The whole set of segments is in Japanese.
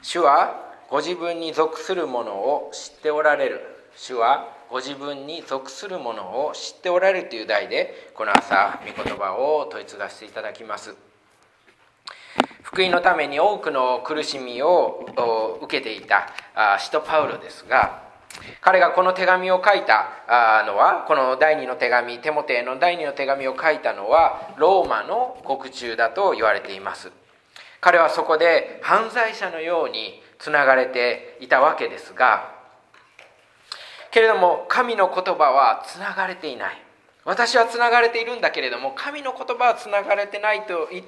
主はご自分に属するものを知っておられる。主はご自分に属するものを知っておられるという題で、この朝御言葉を問い継がせていただきます。福音のために多くの苦しみを受けていた使徒パウロですが、彼がこの手紙を書いたのは、この第二の手紙、テモテへの第二の手紙を書いたのはローマの獄中だと言われています。彼はそこで犯罪者のようにつながれていたわけですが、けれども神の言葉はつながれていない。私はつながれているんだけれども、神の言葉はつながれてないと言って、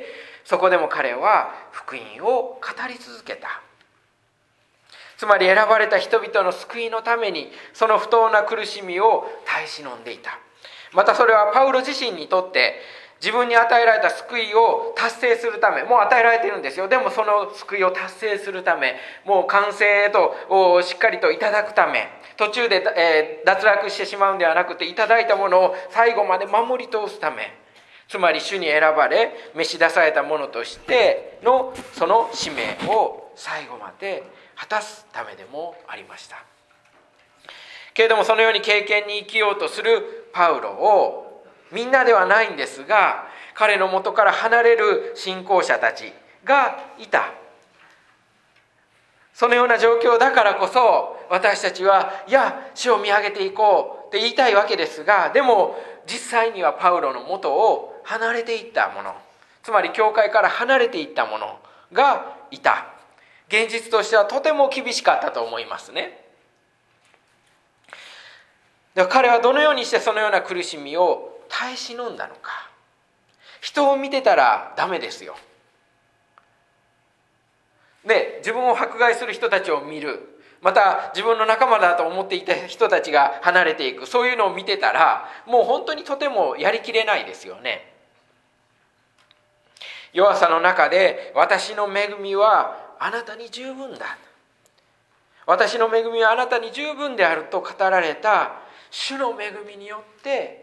そこでも彼は福音を語り続けた。つまり選ばれた人々の救いのために、その不当な苦しみを耐え忍んでいた。またそれはパウロ自身にとって自分に与えられた救いを達成するため、もう与えられているんですよ。でもその救いを達成するため、もう完成へとしっかりといただくため、途中で、脱落してしまうんではなくて、いただいたものを最後まで守り通すため、つまり主に選ばれ召し出されたものとしてのその使命を最後まで果たすためでもありました。けれどもそのように経験に生きようとするパウロをみんなではないんですが、彼の元から離れる信仰者たちがいた。そのような状況だからこそ、私たちはいや主を見上げていこうって言いたいわけですが、でも実際にはパウロの元を離れていったもの、つまり教会から離れていったものがいた。現実としてはとても厳しかったと思いますね。では彼はどのようにしてそのような苦しみを耐え忍んだのか。人を見てたらダメですよ。で、自分を迫害する人たちを見る、また自分の仲間だと思っていた人たちが離れていく、そういうのを見てたらもう本当にとてもやりきれないですよね。弱さの中で、私の恵みはあなたに十分だ、私の恵みはあなたに十分であると語られた主の恵みによって、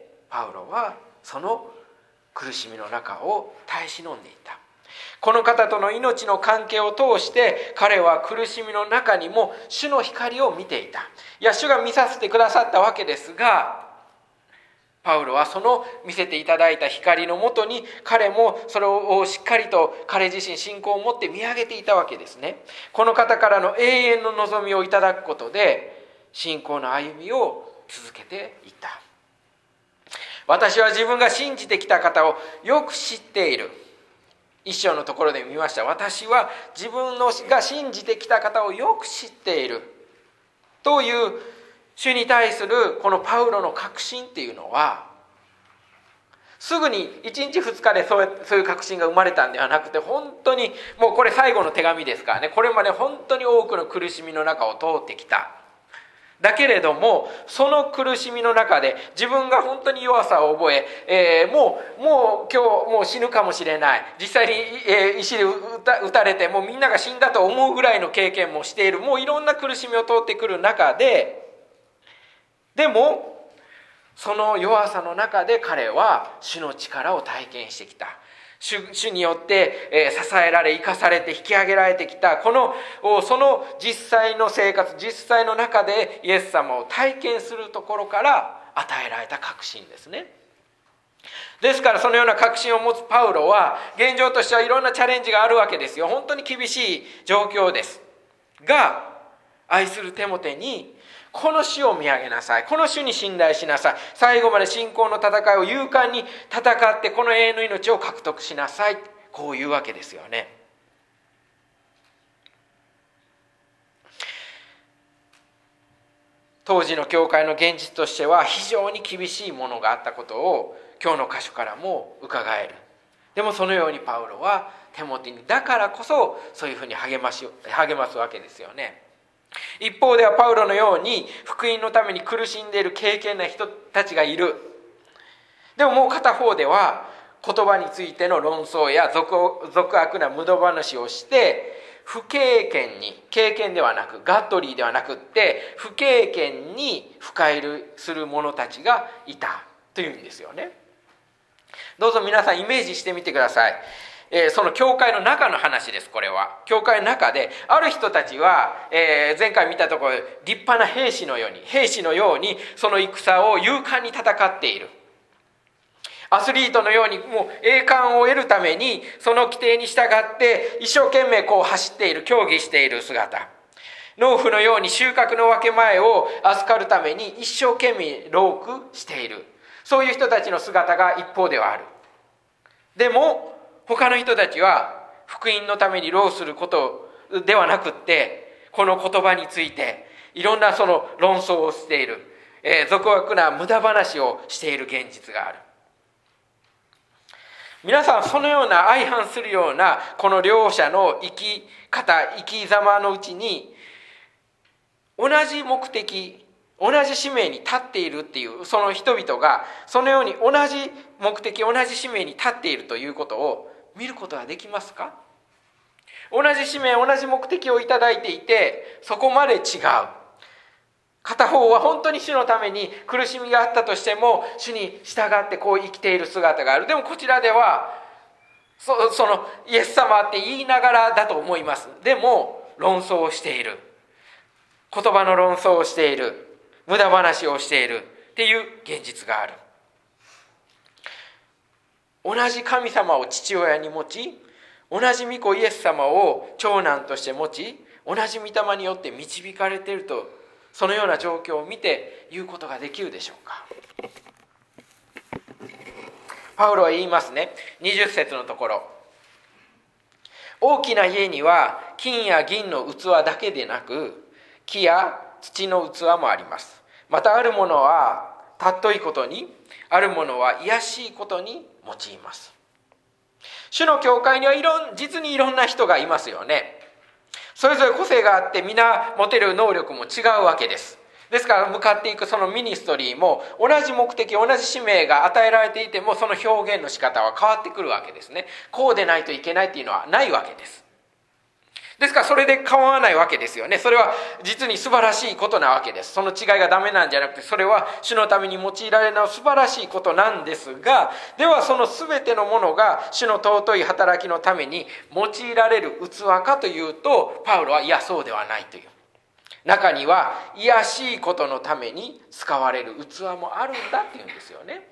パウロはその苦しみの中を耐え忍んでいた。この方との命の関係を通して彼は苦しみの中にも主の光を見ていた。いや、主が見させてくださったわけですが、パウロはその見せていただいた光のもとに、彼もそれをしっかりと彼自身信仰を持って見上げていたわけですね。この方からの永遠の望みをいただくことで信仰の歩みを続けていった。私は自分が信じてきた方をよく知っている。一章のところで見ました。私は自分が信じてきた方をよく知っているという主に対するこのパウロの確信っていうのは、すぐに1日2日でそういう確信が生まれたんではなくて、本当にもうこれ最後の手紙ですからね、これまで本当に多くの苦しみの中を通ってきた。だけれどもその苦しみの中で自分が本当に弱さを覚え、もう今日もう死ぬかもしれない、実際に、石で撃たれてもうみんなが死んだと思うぐらいの経験もしている、もういろんな苦しみを通ってくる中で、でもその弱さの中で彼は主の力を体験してきた。主によって支えられ、生かされて引き上げられてきたその実際の生活、実際の中でイエス様を体験するところから与えられた確信ですね。ですからそのような確信を持つパウロは、現状としてはいろんなチャレンジがあるわけですよ。本当に厳しい状況ですが、愛するテモテにこの主を見上げなさい、この主に信頼しなさい、最後まで信仰の戦いを勇敢に戦ってこの永遠の命を獲得しなさい、こういうわけですよね。当時の教会の現実としては非常に厳しいものがあったことを今日の箇所からも伺える。でもそのようにパウロはテモテにだからこそそういうふうに励ますわけですよね。一方ではパウロのように福音のために苦しんでいる経験な人たちがいる。でももう片方では言葉についての論争や俗悪な無駄話をして、不経験に、経験ではなくガットリーではなくって不経験に深入りする者たちがいたというんですよね。どうぞ皆さんイメージしてみてください。 その教会の中の話です。これは教会の中である人たちは、前回見たところ立派な兵士のようにその戦を勇敢に戦っている。アスリートのようにもう栄冠を得るためにその規定に従って一生懸命走っている、競技している姿。農夫のように収穫の分け前を預かるために一生懸命労苦している、そういう人たちの姿が一方ではある。でも他の人たちは福音のために労することではなくって、この言葉についていろんなその論争をしている、俗悪な無駄話をしている現実がある。皆さん、そのような相反するようなこの両者の生き様のうちに、同じ目的、同じ使命に立っているっていう、その人々がそのように同じ目的、同じ使命に立っているということを見ることはできますか？同じ使命、同じ目的をいただいていて、そこまで違う。片方は本当に主のために苦しみがあったとしても主に従って生きている姿がある。でもこちらではそのイエス様って言いながらだと思います。でも論争をしている、言葉の論争をしている、無駄話をしているっていう現実がある。同じ神様を父親に持ち、同じ御子イエス様を長男として持ち、同じ御霊によって導かれていると、そのような状況を見て言うことができるでしょうか。パウロは言いますね。20節のところ、大きな家には金や銀の器だけでなく、木や土の器もあります。またあるものは尊いことに、あるものは卑しいことに用います。主の教会には実にいろんな人がいますよね。それぞれ個性があって皆持てる能力も違うわけです。ですから向かっていくそのミニストリーも同じ目的、同じ使命が与えられていても、その表現の仕方は変わってくるわけですね。こうでないといけないっていうのはないわけです。ですからそれで構わないわけですよね。それは実に素晴らしいことなわけです。その違いがダメなんじゃなくて、それは主のために用いられるのは素晴らしいことなんですが、ではその全てのものが主の尊い働きのために用いられる器かというと、パウロはいやそうではないという。中には卑しいことのために使われる器もあるんだっていうんですよね。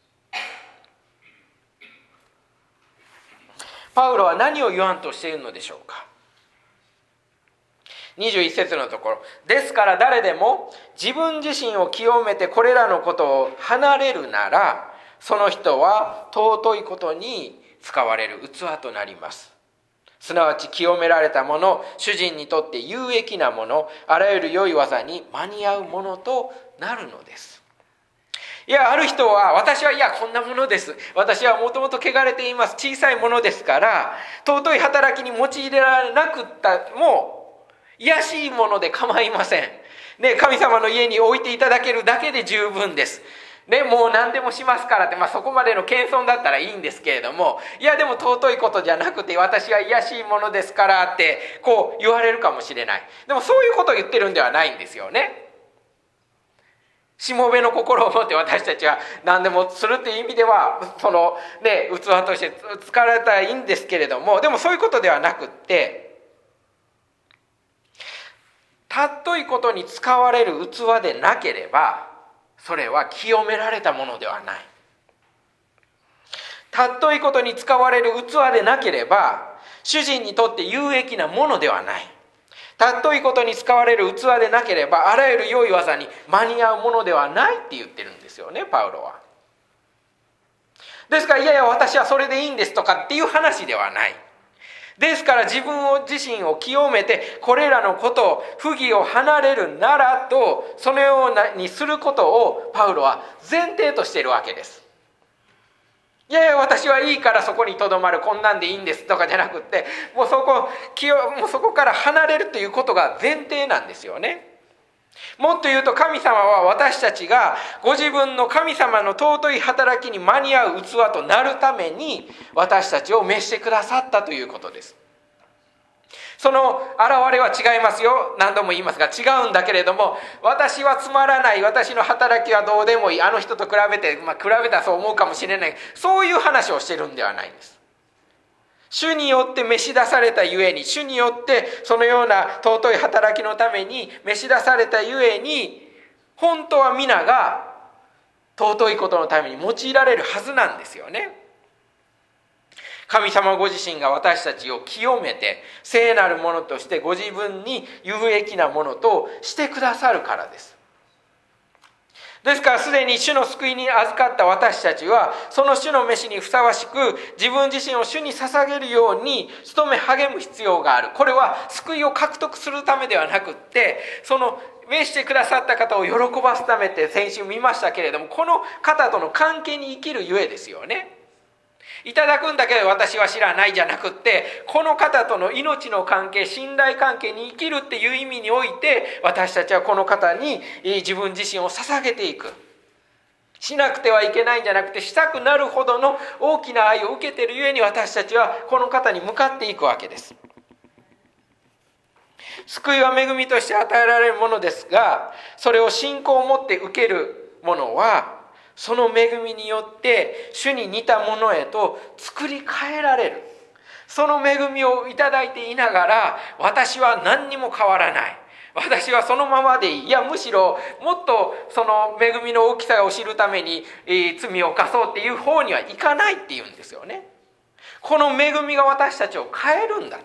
パウロは何を言わんとしているのでしょうか。21節のところ、ですから誰でも自分自身を清めてこれらのことを離れるなら、その人は尊いことに使われる器となります。すなわち清められたもの、主人にとって有益なもの、あらゆる良い技に間に合うものとなるのです。いや、ある人は、私はいやこんなものです、私はもともと汚れています、小さいものですから尊い働きに用いられなくったも卑しいもので構いません。ね、神様の家に置いていただけるだけで十分です。ね、もう何でもしますからって、そこまでの謙遜だったらいいんですけれども、いやでも尊いことじゃなくて私は卑しいものですからって言われるかもしれない。でもそういうことを言ってるんではないんですよね。しもべの心を持って私たちは何でもするっていう意味では器として使われたらいいんですけれども、でもそういうことではなくって、尊いことに使われる器でなければ、それは清められたものではない。尊いことに使われる器でなければ、主人にとって有益なものではない。尊いことに使われる器でなければ、あらゆる良い技に間に合うものではないって言ってるんですよね、パウロは。ですから、いやいや私はそれでいいんですとかっていう話ではない。ですから自身を清めてこれらのことを不義を離れるならと、そのようにすることをパウロは前提としているわけです。いやいや私はいいからそこにとどまる、こんなんでいいんですとかじゃなくって、もうそこから離れるということが前提なんですよね。もっと言うと、神様は私たちがご自分の神様の尊い働きに間に合う器となるために私たちを召してくださったということです。その現れは違いますよ。何度も言いますが違うんだけれども、私はつまらない、私の働きはどうでもいい、あの人と比べて、比べたらそう思うかもしれない、そういう話をしてるんではないんです。 主によって召し出されたゆえに、主によってそのような尊い働きのために召し出されたゆえに、本当は皆が尊いことのために用いられるはずなんですよね。神様ご自身が私たちを清めて聖なるものとしてご自分に有益なものとしてくださるからです。ですからすでに主の救いに預かった私たちは、その主の召しにふさわしく自分自身を主に捧げるように努め励む必要がある。これは救いを獲得するためではなくって、その召してくださった方を喜ばすためって先週見ましたけれども、この方との関係に生きるゆえですよね。いただくんだけど私は知らないじゃなくって、この方との命の関係、信頼関係に生きるっていう意味において、私たちはこの方に自分自身を捧げていく。しなくてはいけないんじゃなくて、したくなるほどの大きな愛を受けているゆえに、私たちはこの方に向かっていくわけです。救いは恵みとして与えられるものですが、それを信仰を持って受けるものは、その恵みによって主に似たものへと作り変えられる。その恵みをいただいていながら、私は何にも変わらない、私はそのままでいい、いやむしろもっとその恵みの大きさを知るために罪を犯そうっていう方にはいかないっていうんですよね。この恵みが私たちを変えるんだって。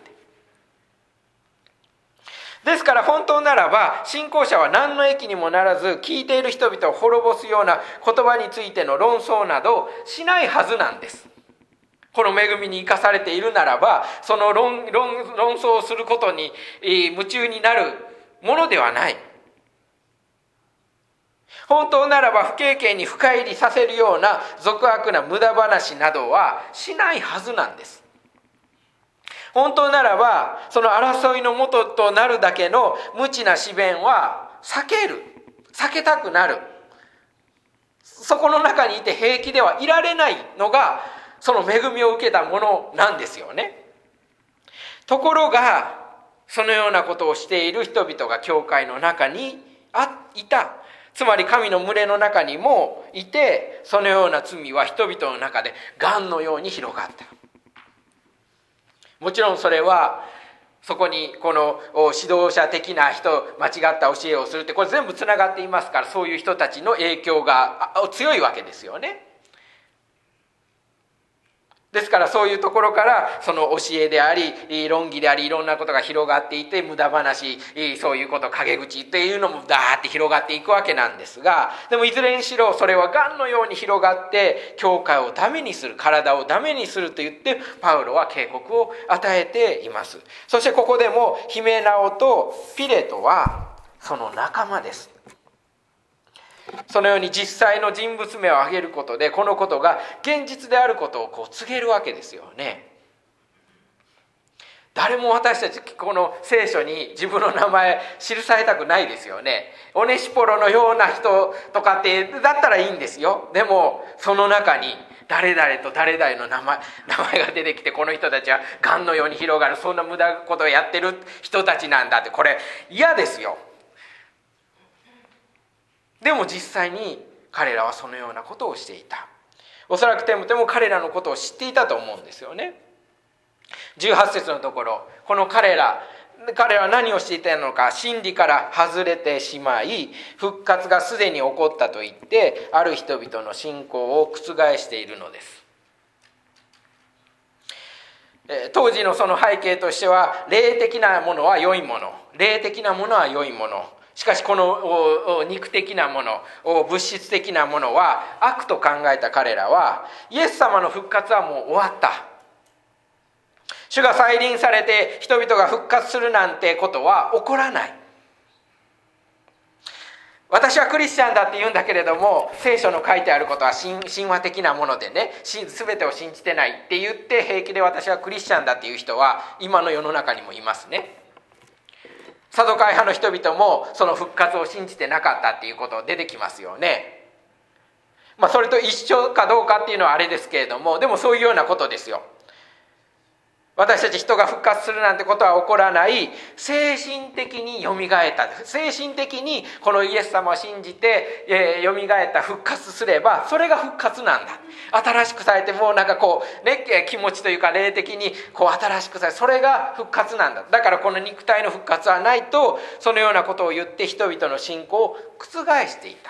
ですから本当ならば、信仰者は何の益にもならず、聞いている人々を滅ぼすような言葉についての論争などしないはずなんです。この恵みに生かされているならば、その論争をすることに夢中になるものではない。本当ならば不経験に深入りさせるような俗悪な無駄話などはしないはずなんです。本当ならばその争いの元となるだけの無知な思弁は避けたくなる。そこの中にいて平気ではいられないのがその恵みを受けたものなんですよね。ところがそのようなことをしている人々が教会の中にいた。つまり神の群れの中にもいて、そのような罪は人々の中で癌のように広がった。もちろんそれはそこにこの指導者的な人、間違った教えをするって、これ全部つながっていますから、そういう人たちの影響が強いわけですよね。ですからそういうところからその教えであり論議でありいろんなことが広がっていて、無駄話、そういうこと、陰口っていうのもダーって広がっていくわけなんですが、でもいずれにしろそれは癌のように広がって教会をダメにする、体をダメにすると言ってパウロは警告を与えています。そしてここでもヒメナオとピレトはその仲間です。そのように実際の人物名を挙げることで、このことが現実であることを告げるわけですよね。誰も私たちこの聖書に自分の名前記されたくないですよね。オネシポロのような人とかってだったらいいんですよ。でもその中に誰々と誰々の名前が出てきて、この人たちは癌のように広がる、そんな無駄なことをやってる人たちなんだって、これ嫌ですよ。でも実際に彼らはそのようなことをしていた。おそらくテモテも彼らのことを知っていたと思うんですよね。18節のところ、この彼らは何をしていたのか。真理から外れてしまい、復活がすでに起こったと言ってある人々の信仰を覆しているのです。当時のその背景としては、霊的なものは良いもの、霊的なものは良いもの、しかしこの肉的なもの、物質的なものは悪と考えた彼らは、イエス様の復活はもう終わった、主が再臨されて人々が復活するなんてことは起こらない。私はクリスチャンだって言うんだけれども、聖書の書いてあることは神話的なものでね、全てを信じてないって言って平気で私はクリスチャンだっていう人は今の世の中にもいますね。サドカイ派の人々もその復活を信じてなかったっていうこと出てきますよね。それと一緒かどうかっていうのはあれですけれども、でもそういうようなことですよ。 私たち人が復活するなんてことは起こらない、精神的によみがえった、精神的にこのイエス様を信じてよみがえった、復活すればそれが復活なんだ。新しくされて、もうなんかこうね、気持ちというか霊的にこう新しくされる、それが復活なんだ。だからこの肉体の復活はないと、そのようなことを言って人々の信仰を覆していた。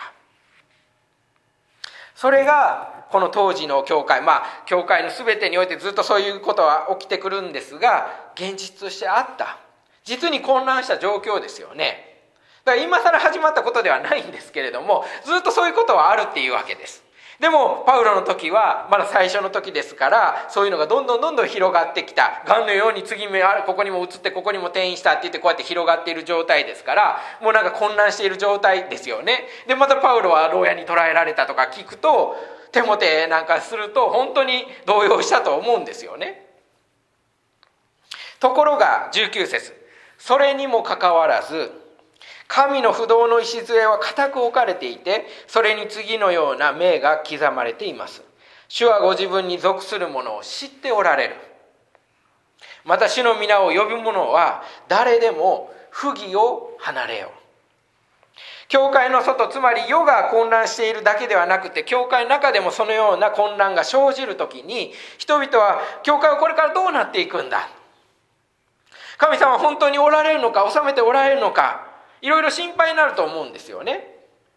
それがこの当時の教会、教会の全てにおいてずっとそういうことは起きてくるんですが、現実としてあった、実に混乱した状況ですよね。だから今更始まったことではないんですけれども、ずっとそういうことはあるっていうわけです。でもパウロの時はまだ最初の時ですから、そういうのがどんどん広がってきた。がんのように次目ある、ここにも移ってここにも転移したって言って、こうやって広がっている状態ですから、もうなんか混乱している状態ですよね。でまたパウロは牢屋に捕らえられたとか聞くと、テモテなんかすると本当に動揺したと思うんですよね。ところが19節、それにもかかわらず神の不動の礎は固く置かれていて、それに次のような銘が刻まれています。主はご自分に属する者を知っておられる。また主の皆を呼ぶ者は誰でも不義を離れよう。教会の外、つまり世が混乱しているだけではなくて、教会の中でもそのような混乱が生じるときに、人々は教会はこれからどうなっていくんだ、神様は本当におられるのか、治めておられるのか、いろいろ心配になると思うんですよね。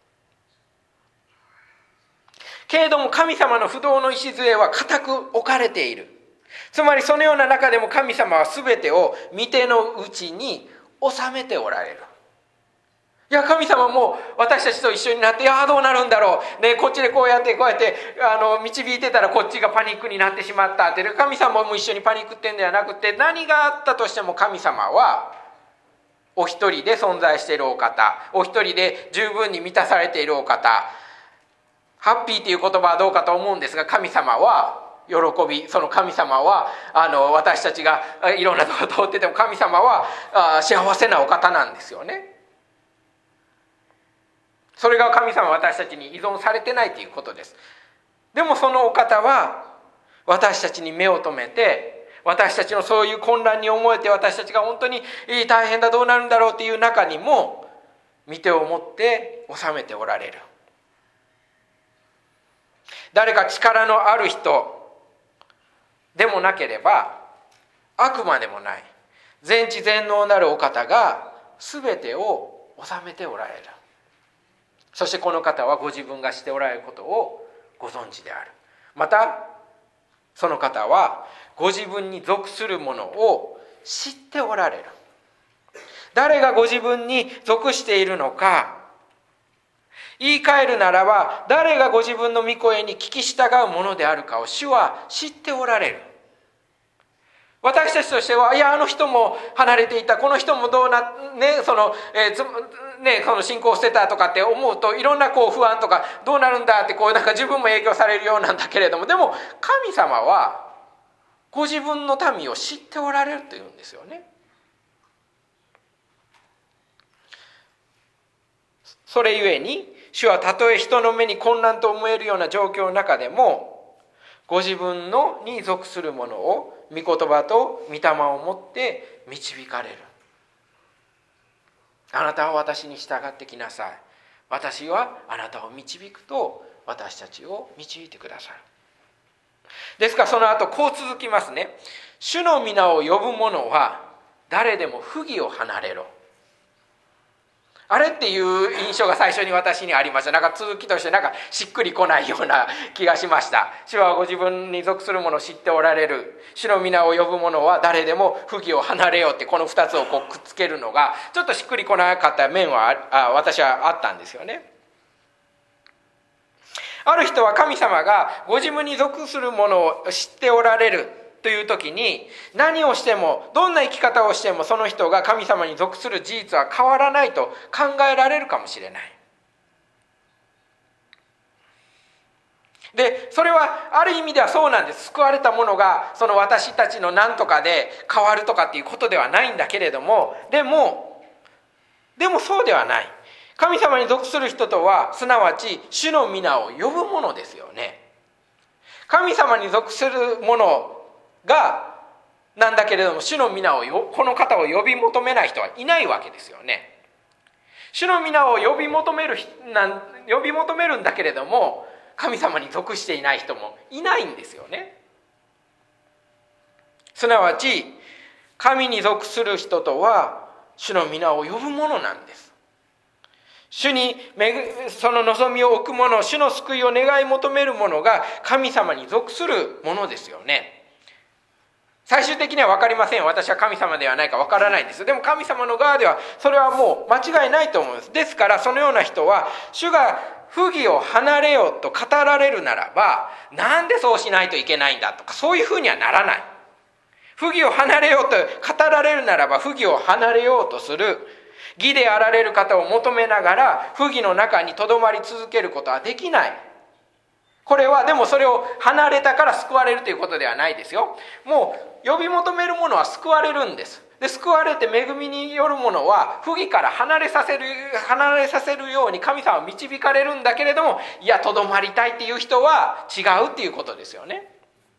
けれども神様の不動の礎は固く置かれている。つまりそのような中でも神様は全てを御手の内に収めておられる。いや、神様も私たちと一緒になって、どうなるんだろう、ね、こっちでこうやって導いてたらこっちがパニックになってしまったって、神様も一緒にパニックってんではなくて、何があったとしても神様はお一人で存在しているお方、お一人で十分に満たされているお方。ハッピーという言葉はどうかと思うんですが、神様は喜び、その神様は私たちがいろんなところを通ってても、神様は幸せなお方なんですよね。それが神様は私たちに依存されてないということです。でもそのお方は私たちに目を留めて、私たちのそういう混乱に思えて、私たちが本当に大変だ、どうなるんだろうっていう中にも御手を持って収めておられる。誰か力のある人でもなければ悪魔でもない、全知全能なるお方が全てを治めておられる。そしてこの方はご自分がしておられることをご存知である。またその方はご自分に属するものを知っておられる。誰がご自分に属しているのか、言い換えるならば、誰がご自分の御声に聞き従うものであるかを主は知っておられる。私たちとしては、あの人も離れていた、この人もどうなね、その信仰を捨てたとかって思うと、いろんな不安とか、どうなるんだってなんか自分も影響されるようなんだけれども、でも神様はご自分の民を知っておられるというんですよね。それゆえに主はたとえ人の目に混乱と思えるような状況の中でも、ご自分のに属するものを御言葉と御霊をもって導かれる。あなたは私に従ってきなさい、私はあなたを導くと私たちを導いてくださる。ですからその後こう続きますね。主の皆を呼ぶ者は誰でも不義を離れろ。あれっていう印象が最初に私にありました。なんか続きとしてしっくりこないような気がしました。主はご自分に属する者を知っておられる。主の皆を呼ぶ者は誰でも不義を離れようって、この2つをくっつけるのがちょっとしっくりこなかった面は私はあったんですよね。ある人は神様がご自分に属する者を知っておられるという時に、何をしてもどんな生き方をしてもその人が神様に属する事実は変わらないと考えられるかもしれない。でそれはある意味ではそうなんです。救われたものがその私たちの何とかで変わるとかっていうことではないんだけれども、でもそうではない。神様に属する人とはすなわち主の皆を呼ぶものですよね。神様に属するものがなんだけれども、主の皆をこの方を呼び求めない人はいないわけですよね。主の皆を呼び求めるんだけれども、神様に属していない人もいないんですよね。すなわち神に属する人とは主の皆を呼ぶものなんです。主にその望みを置く者、主の救いを願い求める者が神様に属するものですよね。最終的には分かりません。私は神様ではないか分からないんです。でも神様の側ではそれはもう間違いないと思います。ですからそのような人は、主が不義を離れようと語られるならば、なんでそうしないといけないんだとか、そういうふうにはならない。不義を離れようと語られるならば、不義を離れようとする。義であられる方を求めながら不義の中にとどまり続けることはできない。これはでもそれを離れたから救われるということではないですよ。もう呼び求めるものは救われるんです。で、救われて恵みによるものは不義から離れさせるように神様は導かれるんだけれども、いやとどまりたいっていう人は違うっていうことですよね。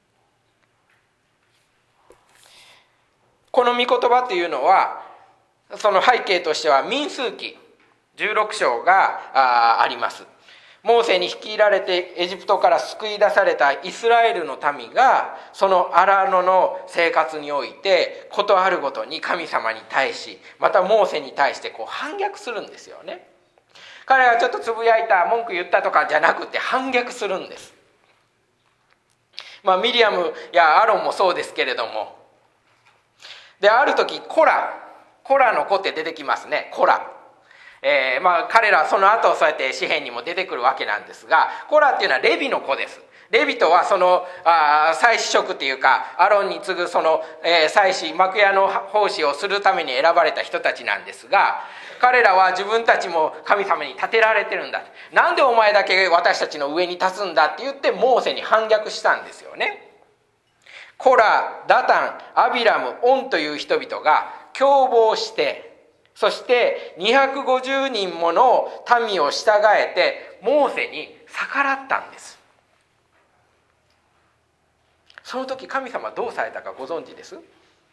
この御言葉というのは、その背景としては民数記16章があります。モーセに率いられてエジプトから救い出されたイスラエルの民が、その荒野の生活においてことあるごとに神様に対し、またモーセに対して反逆するんですよね。彼がちょっとつぶやいた、文句言ったとかじゃなくて反逆するんです。ミリアムやアロンもそうですけれども、である時コラの子って出てきますね。コラ、彼らはその後そうやって詩篇にも出てくるわけなんですが、コラっていうのはレビの子です。レビとはその祭司職っていうか、アロンに次ぐその、祭司、幕屋の奉仕をするために選ばれた人たちなんですが、彼らは自分たちも神様に立てられてるんだ、なんでお前だけ私たちの上に立つんだって言ってモーセに反逆したんですよね。コラ、ダタン、アビラム、オンという人々が共謀して、そして250人もの民を従えてモーセに逆らったんです。その時神様はどうされたかご存知です？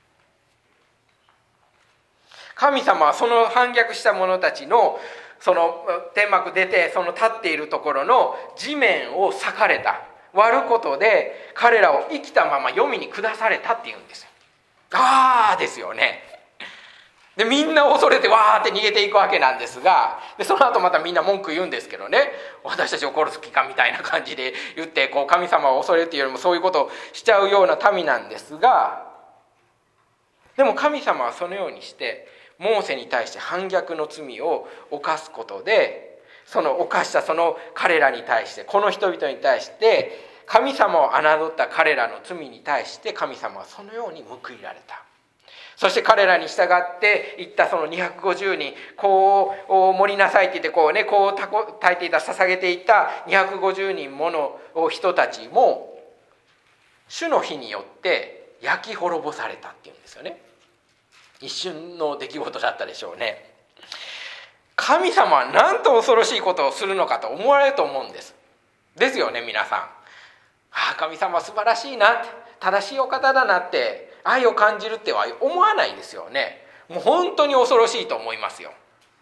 神様はその反逆した者たちのその天幕出て、その立っているところの地面を裂かれた、割ることで彼らを生きたまま黄泉に下されたっていうんですよ。ですよね。でみんな恐れてわーって逃げていくわけなんですが、でその後またみんな文句言うんですけどね、私たちを殺す気かみたいな感じで言って、神様を恐れるというよりもそういうことをしちゃうような民なんですが、でも神様はそのようにしてモーセに対して反逆の罪を犯すことで、その犯したその彼らに対して、この人々に対して神様を侮った彼らの罪に対して神様はそのように報いられた。そして彼らに従っていったその250人、こう盛りなさいって言ってこう炊いていた、捧げていた250人もの人たちも主の火によって焼き滅ぼされたっていうんですよね。一瞬の出来事だったでしょうね。神様はなんと恐ろしいことをするのかと思われると思うんです。ですよね、皆さん。神様は素晴らしいなって、正しいお方だなって愛を感じるっては思わないですよね。もう本当に恐ろしいと思いますよ。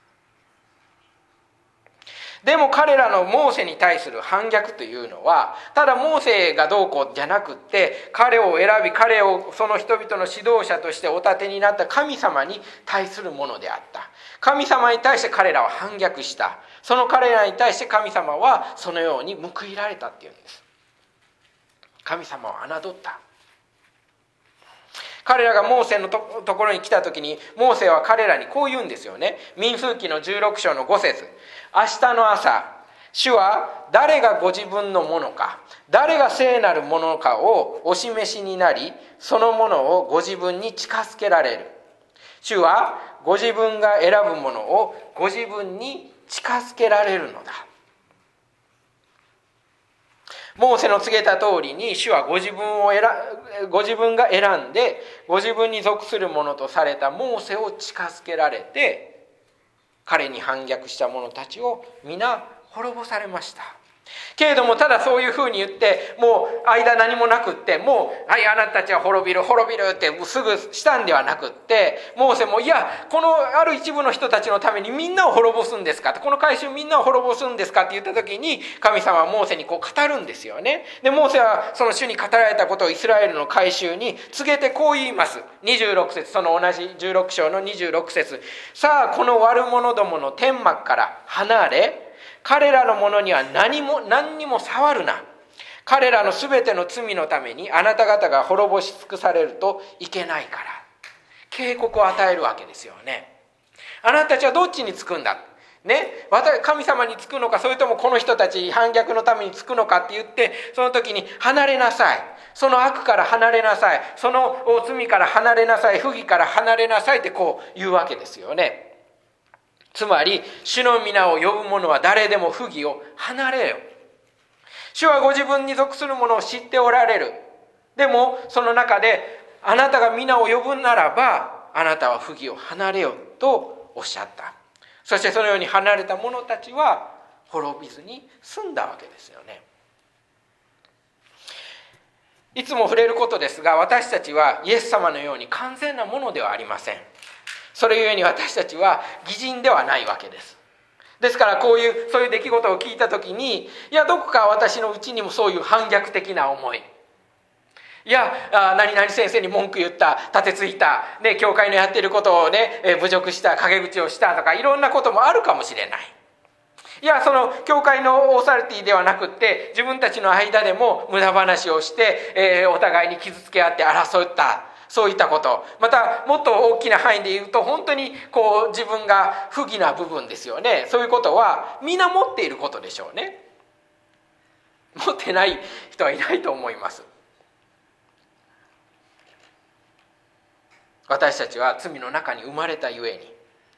でも彼らのモーセに対する反逆というのは、ただモーセがどうこうじゃなくって、彼を選び、彼をその人々の指導者としてお立てになった神様に対するものであった。神様に対して彼らは反逆した。その彼らに対して神様はそのように報いられたっていうんです。神様を侮った。彼らがモーセのところに来た時に、モーセは彼らにこう言うんですよね。民数記の16章の5節、明日の朝、主は誰がご自分のものか、誰が聖なるものかをお示しになり、そのものをご自分に近づけられる。主はご自分が選ぶものをご自分に近づけられるのだ。モーセの告げた通りに、主はご自分が選んでご自分に属するものとされたモーセを近づけられて、彼に反逆した者たちを皆滅ぼされました。 けれどもただそういうふうに言ってもう間何もなくってもうはいあなたたちは滅びる滅びるってすぐしたんではなくってモーセもいやこのある一部の人たちのためにみんなを滅ぼすんですかこの改宗みんなを滅ぼすんですかって言った時に神様はモーセにこう語るんですよね。でモーセはその主に語られたことをイスラエルの改宗に告げてこう言います。26節その同じ16章の26節さあこの悪者どもの天幕から離れ彼らのものには何にも触るな。彼らのすべての罪のためにあなた方が滅ぼし尽くされるといけないから。警告を与えるわけですよね。あなたたちはどっちにつくんだ、ね、神様につくのかそれともこの人たち反逆のためにつくのかって言ってその時に離れなさい。その悪から離れなさい。その罪から離れなさい。不義から離れなさいってこう言うわけですよね。つまり主の皆を呼ぶ者は誰でも不義を離れよ。主はご自分に属する者を知っておられる。でもその中であなたが皆を呼ぶならばあなたは不義を離れよとおっしゃった。そしてそのように離れた者たちは滅びずに済んだわけですよね。いつも触れることですが私たちはイエス様のように完全なものではありません。それゆえに私たちは義人ではないわけです。ですからそういう出来事を聞いた時にいやどこか私のうちにもそういう反逆的な思いいや何々先生に文句言った立てついた、ね、教会のやっていることをね侮辱した陰口をしたとかいろんなこともあるかもしれない。いやその教会のオーサリティではなくって自分たちの間でも無駄話をして、お互いに傷つけ合って争ったそういったことまたもっと大きな範囲で言うと本当にこう自分が不義な部分ですよね。そういうことは皆持っていることでしょうね。持ってない人はいないと思います。私たちは罪の中に生まれたゆえに。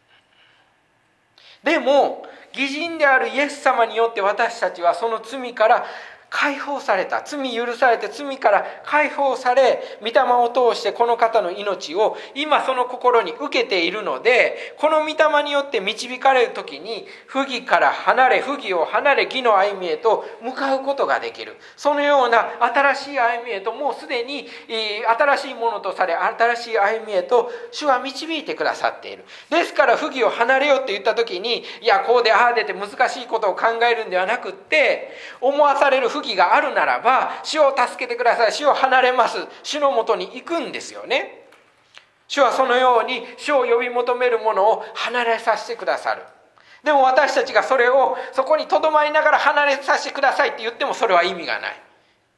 でも義人であるイエス様によって私たちはその罪から解放された。罪許されて罪から解放され御霊を通してこの方の命を今その心に受けているのでこの御霊によって導かれる時に不義から離れ不義を離れ義の歩みへと向かうことができる。そのような新しい歩みへともうすでに新しいものとされ新しい歩みへと主は導いてくださっている。ですから不義を離れようって言った時にいやこうでああでって難しいことを考えるんではなくって思わされる不義があるならば主を助けてください。主を離れます。主のもとに行くんですよね。主はそのように主を呼び求めるものを離れさせてくださる。でも私たちがそこにとどまりながら離れさせてくださいって言ってもそれは意味がない。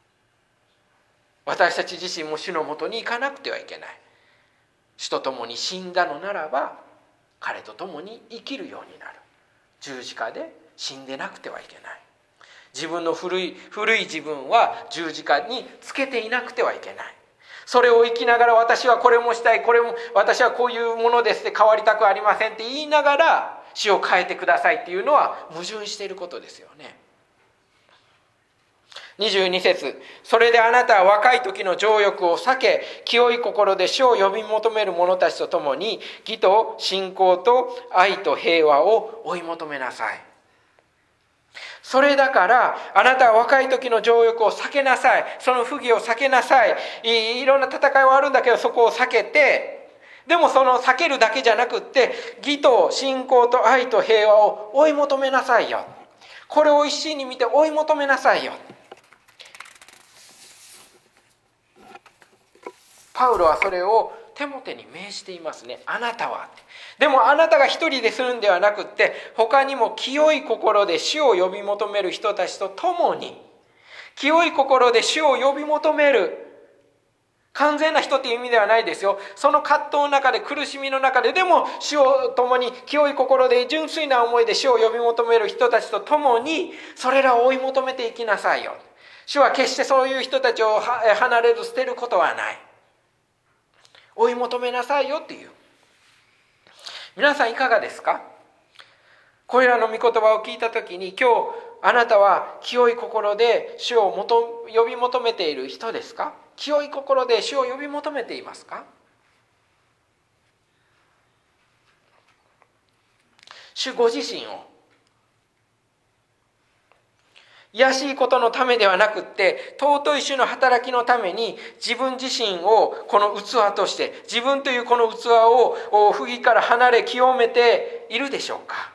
私たち自身も主のもとに行かなくてはいけない。主と共に死んだのならば彼と共に生きるようになる。十字架で死んでなくてはいけない。自分の古い自分は十字架につけていなくてはいけない。それを生きながら私はこれもしたいこれも私はこういうものですって変わりたくありませんって言いながら死を変えてくださいっていうのは矛盾していることですよね。22節それであなたは若い時の情欲を避け清い心で主を呼び求める者たちと共に義と信仰と愛と平和を追い求めなさい。それだからあなたは若い時の情欲を避けなさい。その不義を避けなさい。いろんな戦いはあるんだけどそこを避けてでもその避けるだけじゃなくって義と信仰と愛と平和を追い求めなさいよ。これを一心に見て追い求めなさいよ。パウロはそれをテモテに命じていますね。あなたは。でもあなたが一人でするんではなくって他にも清い心で主を呼び求める人たちと共に清い心で主を呼び求める完全な人っていう意味ではないですよ。その葛藤の中で苦しみの中ででも主を共に清い心で純粋な思いで主を呼び求める人たちと共にそれらを追い求めていきなさいよ。主は決してそういう人たちを離れず捨てることはない。追い求めなさいよっていう。皆さんいかがですか？これらの御言葉を聞いたときに今日あなたは清い心で主を呼び求めている人ですか？清い心で主を呼び求めていますか？主ご自身を卑しいことのためではなくって、尊い主の働きのために自分自身をこの器として、自分というこの器を不義から離れ清めているでしょうか。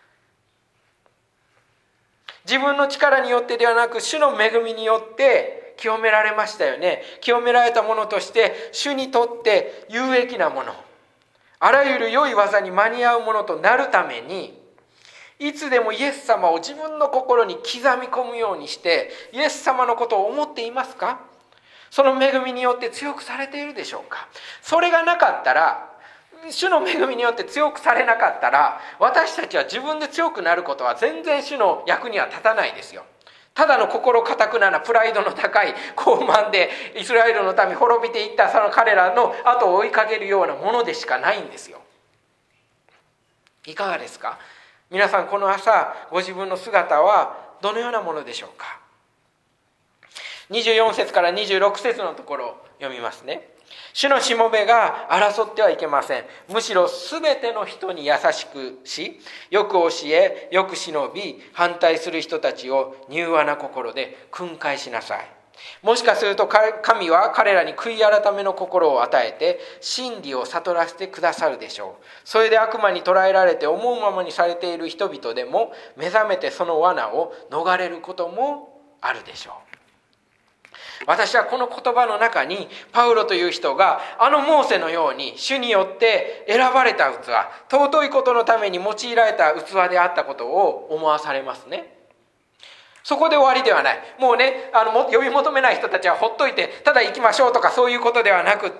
自分の力によってではなく、主の恵みによって清められましたよね。清められたものとして、主にとって有益なもの、あらゆる良い技に間に合うものとなるために、いつでもイエス様を自分の心に刻み込むようにして、イエス様のことを思っていますか？その恵みによって強くされているでしょうか？それがなかったら、主の恵みによって強くされなかったら、私たちは自分で強くなることは全然主の役には立たないですよ。ただの心堅くななプライドの高い傲慢で、イスラエルの民滅びていったその彼らの後を追いかけるようなものでしかないんですよ。いかがですか？皆さん、この朝ご自分の姿はどのようなものでしょうか。24節から26節のところを読みますね。主のしもべが争ってはいけません。むしろすべての人に優しくし、よく教え、よく忍び、反対する人たちを柔和な心で訓戒しなさい。もしかすると神は彼らに悔い改めの心を与えて真理を悟らせてくださるでしょう。それで悪魔に捕らえられて思うままにされている人々でも目覚めてその罠を逃れることもあるでしょう。私はこの言葉の中に、パウロという人があのモーセのように主によって選ばれた器、尊いことのために用いられた器であったことを思わされますね。そこで終わりではない。もうね、呼び求めない人たちはほっといてただ行きましょうとかそういうことではなくって、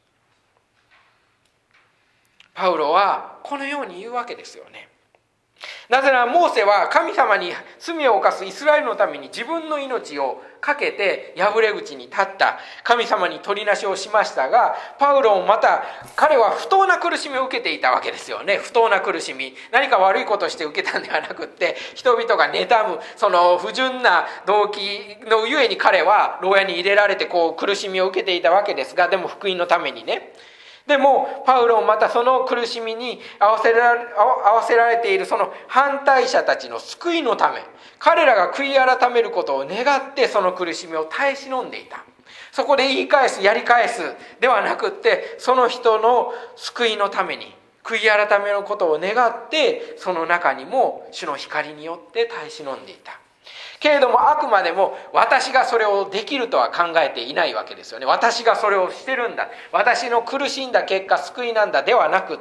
パウロはこのように言うわけですよね。なぜならモーセは神様に罪を犯すイスラエルのために自分の命をかけて破れ口に立った。神様に取りなしをしましたが、パウロもまた彼は不当な苦しみを受けていたわけですよね。不当な苦しみ、何か悪いことをして受けたんではなくって、人々が妬むその不純な動機のゆえに彼は牢屋に入れられて苦しみを受けていたわけですが、でも福音のためにね。でもパウロもまたその苦しみに合わせられているその反対者たちの救いのため、彼らが悔い改めることを願ってその苦しみを耐え忍んでいた。そこで言い返すやり返すではなくって、その人の救いのために悔い改めることを願って、その中にも主の光によって耐え忍んでいた。けれどもあくまでも私がそれをできるとは考えていないわけですよね。私がそれをしてるんだ、私の苦しんだ結果救いなんだではなくって、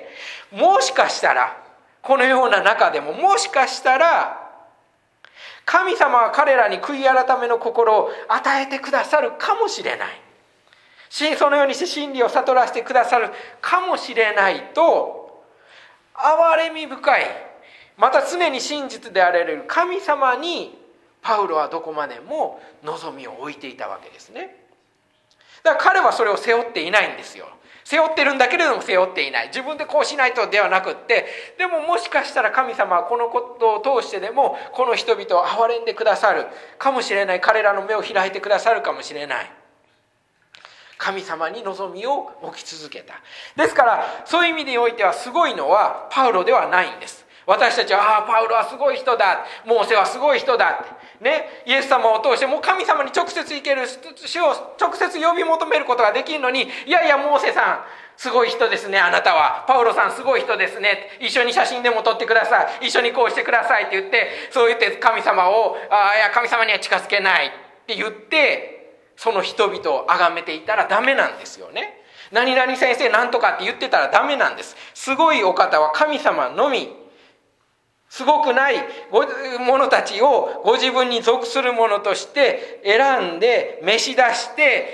もしかしたらこのような中でも、もしかしたら神様は彼らに悔い改めの心を与えてくださるかもしれない。そのようにして真理を悟らせてくださるかもしれないと、憐れみ深い、また常に真実であられる神様にパウロはどこまでも望みを置いていたわけですね。だから彼はそれを背負っていないんですよ。背負ってるんだけれども背負っていない。自分でこうしないとではなくって、でももしかしたら神様はこのことを通してでもこの人々を憐れんでくださるかもしれない。彼らの目を開いてくださるかもしれない。神様に望みを置き続けた。ですからそういう意味においてはすごいのはパウロではないんです。私たちはパウロはすごい人だ、モーセはすごい人だってね、イエス様を通してもう神様に直接行ける、主を直接呼び求めることができるのに、いやいやモーセさんすごい人ですね、あなたはパウロさんすごい人ですね、一緒に写真でも撮ってください、一緒にこうしてくださいって言って、そう言って神様をいや神様には近づけないって言ってその人々を崇めていたらダメなんですよね。何々先生なんとかって言ってたらダメなんです。すごいお方は神様のみ。すごくない者たちをご自分に属する者として選んで召し出して、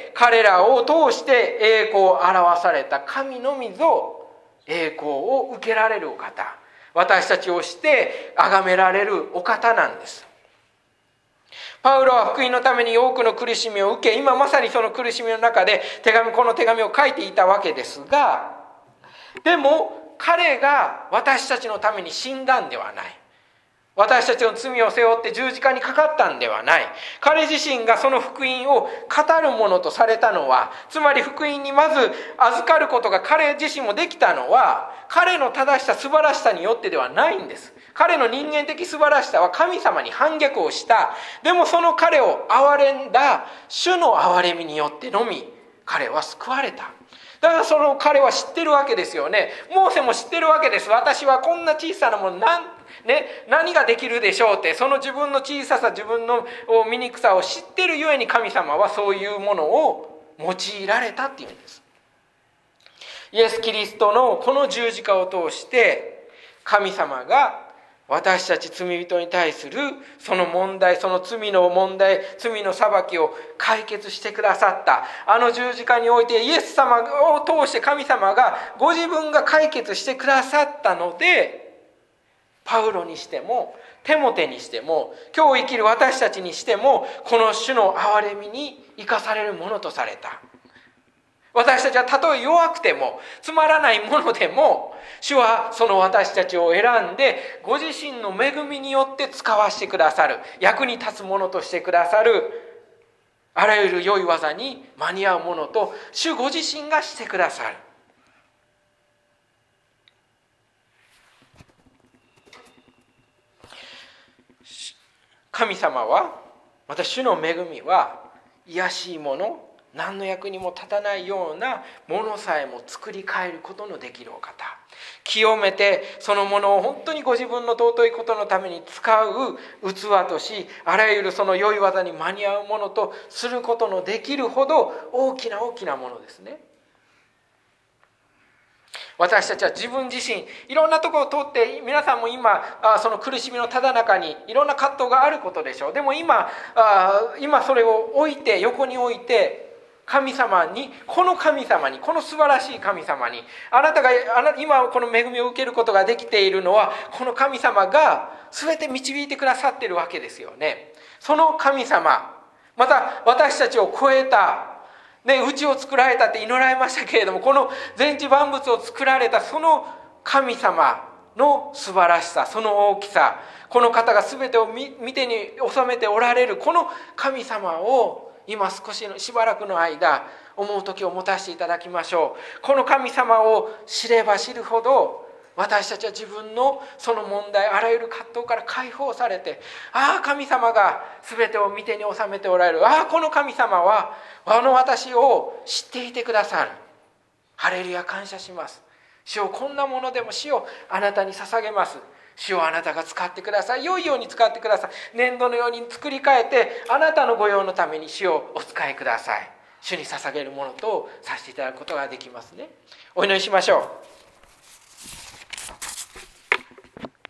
彼らを通して栄光を表された神のみぞ栄光を受けられるお方、私たちをして崇められるお方なんです。パウロは福音のために多くの苦しみを受け、今まさにその苦しみの中でこの手紙を書いていたわけですが、でも彼が私たちのために死んだんではない。私たちの罪を背負って十字架にかかったんではない。彼自身がその福音を語るものとされたのは、つまり福音にまず預かることが彼自身もできたのは、彼の正しさ素晴らしさによってではないんです。 彼の人間的素晴らしさは神様に反逆をした。でもその彼を憐れんだ主の憐れみによってのみ彼は救われた。だからその彼は知ってるわけですよね。モーセも知ってるわけです。私はこんな小さなもの何ができるでしょうって、その自分の小ささ、自分の醜さを知ってるゆえに神様はそういうものを用いられたっていうんです。イエス・キリストのこの十字架を通して神様が私たち罪人に対するその問題、その罪の問題、罪の裁きを解決してくださった。あの十字架においてイエス様を通して神様がご自分が解決してくださったので、パウロにしてもテモテにしても今日生きる私たちにしてもこの主の憐れみに生かされるものとされた。私たちはたとえ弱くてもつまらないものでも主はその私たちを選んでご自身の恵みによって使わせてくださる、役に立つものとしてくださる、あらゆる良い技に間に合うものと主ご自身がしてくださる。神様はまた主の恵みは卑しいもの、何の役にも立たないようなものさえも作り変えることのできるお方、清めてそのものを本当にご自分の尊いことのために使う器とし、あらゆるその良い技に間に合うものとすることのできるほど大きな大きなものですね。私たちは自分自身いろんなところを通って、皆さんも今その苦しみのただ中にいろんな葛藤があることでしょう。でも今それを置いて、横に置いて、神様に、この神様に、この素晴らしい神様に、あなたが今この恵みを受けることができているのはこの神様が全て導いてくださっているわけですよね。その神様、また私たちを超えたうちを作られたって祈られましたけれども、この全地万物を作られたその神様の素晴らしさ、その大きさ、この方が全てを見てに収めておられるこの神様を今しばらくの間思う時を持たせていただきましょう。この神様を知れば知るほど私たちは自分のその問題、あらゆる葛藤から解放されて、神様が全てを見てに収めておられる、この神様は私を知っていてくださる。ハレルヤ、感謝します。主をこんなものでも主をあなたに捧げます。主をあなたが使ってください。良いように使ってください。粘土のように作り変えて、あなたのご用のために主をお使いください。主に捧げるものとさせていただくことができますね。お祈りしましょう。